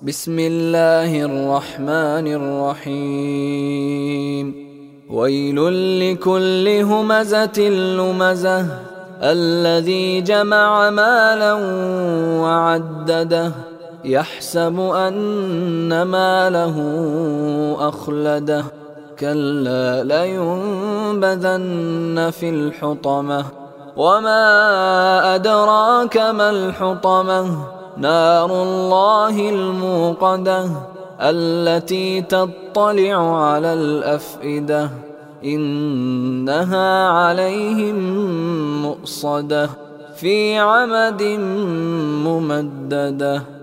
بسم الله الرحمن الرحيم ويل لكل همزة لمزة الذي جمع مالا وعدده يحسب أن ماله أخلده كلا لينبذن في الحطمة وما أدراك ما الحطمة نار الله الموقدة التي تطلع على الأفئدة إنها عليهم مؤصدة في عمد ممددة.